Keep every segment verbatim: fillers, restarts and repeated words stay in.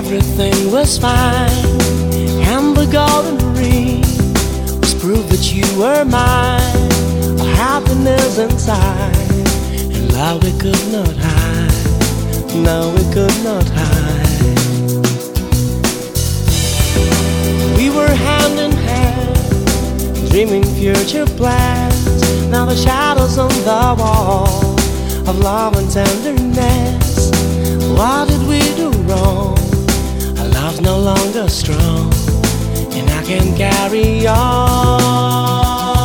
everything was fine, and the golden ring was proof that you were mine. A happiness inside, and love we could not hide. No, we could not hide. We were hand in hand, dreaming future plans. Now the shadows on the wall of love and tenderness. What did we do wrong? Our love's no longer strong, and I can't carry on.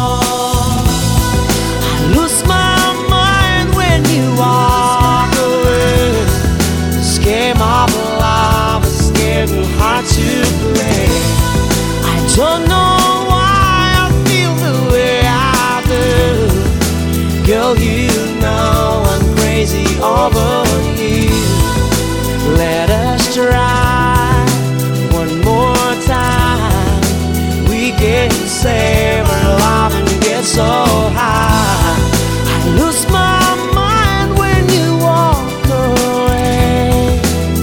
I lose my mind when you walk away. This game of love is getting hard to play. I don't know why I feel the way I do. Girl, you know I'm crazy over you. Let us try one more time. We can save our love and get so high. I lose my mind when you walk away.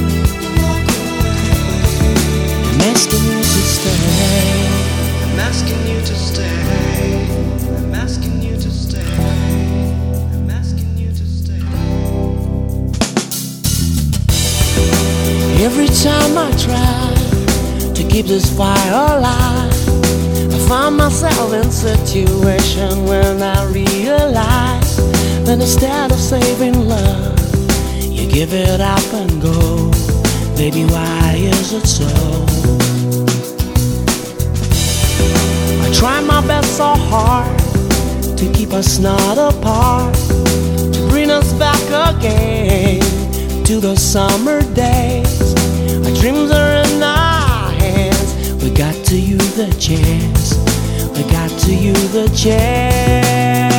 I'm asking you to stay. I'm asking you to stay. I'm asking you to stay. I'm asking you to stay. Every time I try to keep this fire alive, I find myself in situation when I realize that instead of saving love, you give it up and go. Baby, why is it so? I try my best so hard to keep us not apart, to bring us back again to the summer days. Our dreams are in our hands. We got to use the chance. We got to use the chance.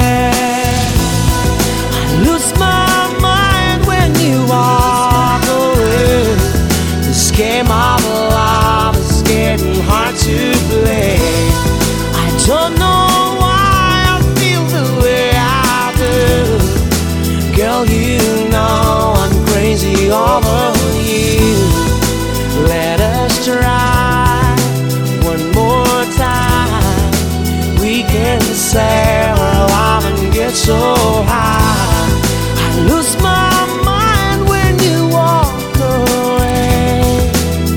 I lose my mind when you walk away. This game of love is getting hard to play. I don't know why I feel the way I do. Girl, you know I'm crazy over you. Let us try one more time. We can say our love and get so high. I lose my mind when you walk away.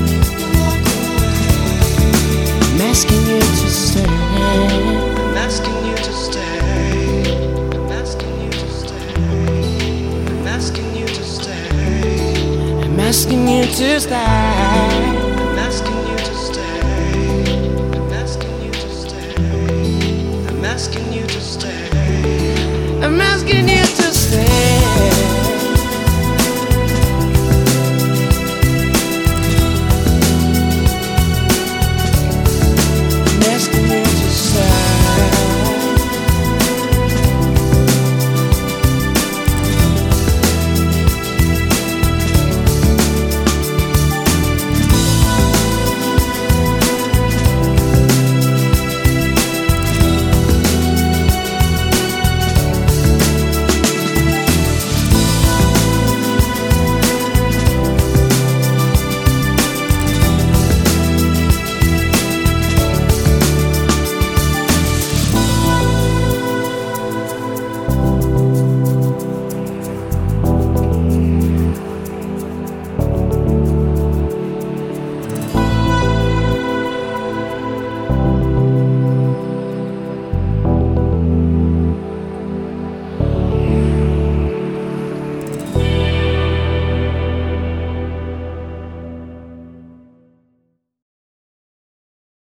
I'm asking you to stay. I'm asking you to stay. I'm asking you to stay. I'm asking you to stay. I'm asking you to stay. I'm asking you to stay. I'm asking you to stay. I'm asking you to stay.